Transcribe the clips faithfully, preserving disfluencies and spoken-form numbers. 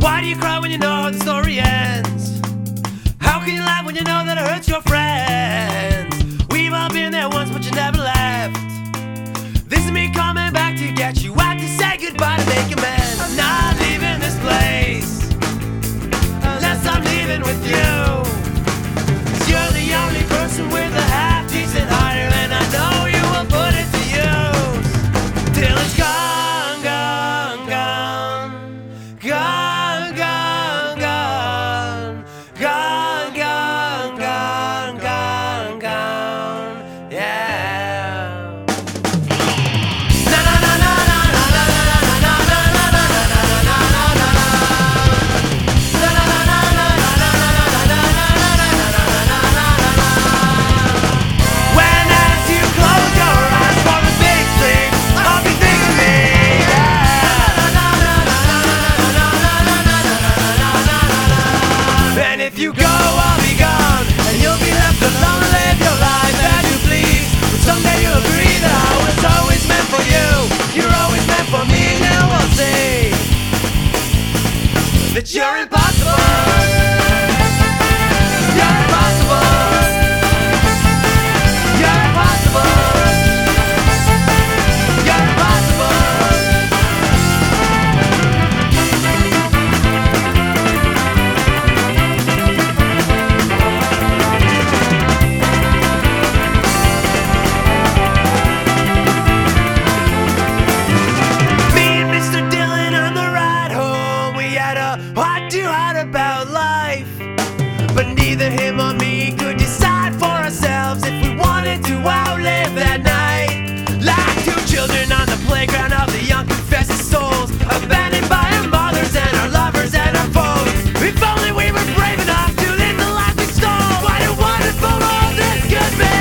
Why do you cry when you know how the story ends? How can you laugh when you know that it hurts your friends? We've all been there once, but you never left. This is me coming back to get you out to say goodbye to make amends. I'm not leaving this place unless I'm leaving with you. 'Cause you're the only person with a half-decent heart, and I know you will put it to use till it's gone, gone, gone, gone, gone, gone, gone, gone, gone, gone, gone, yeah. Na na na na na na na na na na na na na na na na. When as you close your eyes for the big sleep, I'll be thinking me. And if you go, I'll be gone, and you'll be left alone to live your life as you please. But someday you'll agree that I was always meant for you. You're always meant for me, and now we'll see that you're impossible. You're impossible. You're impossible. You're impossible. Me and Mister Dillon on the ride home, we had a heart-to-heart about life. But neither him or me could decide for ourselves if we wanted to outlive that night. Like two children on the playground of the young confessing souls, abandoned by our mothers and our lovers and our foes. If only we were brave enough to live the life we stole, what a wonderful world this could be.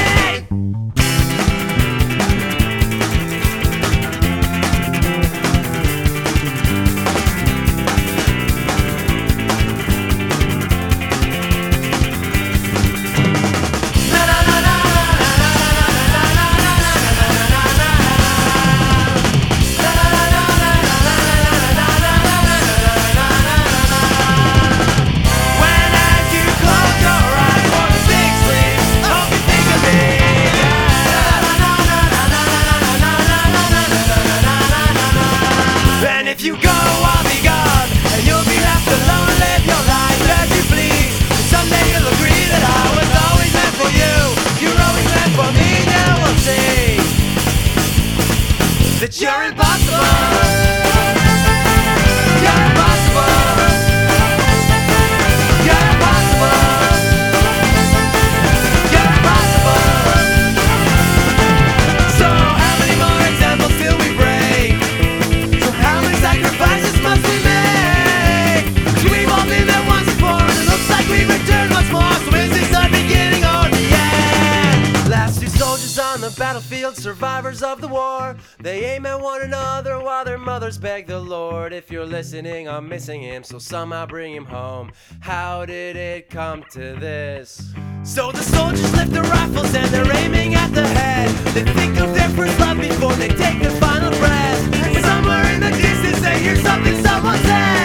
When as you close your eyes for the big sleep, hope you think of me. And if you go, I'll be gone, and you'll be left alone to live your life as you please. But someday you'll agree that I was always meant for you. You're always meant for me, now we'll see that you're impossible. You're impossible. You're impossible. You're impossible. So how many more examples till we break? So how many sacrifices must we make? 'Cause we've all been there once before, and it looks like we return once more. So is this our beginning or the end? Last two soldiers on the battlefield, survivors of the war. They aim at one another while their mothers beg the Lord. If you're listening, I'm missing him, so somehow bring him home. How did it come to this? So the soldiers lift their rifles and they're aiming at the head. They think of their first love before they take their final breath. And somewhere in the distance they hear something someone said.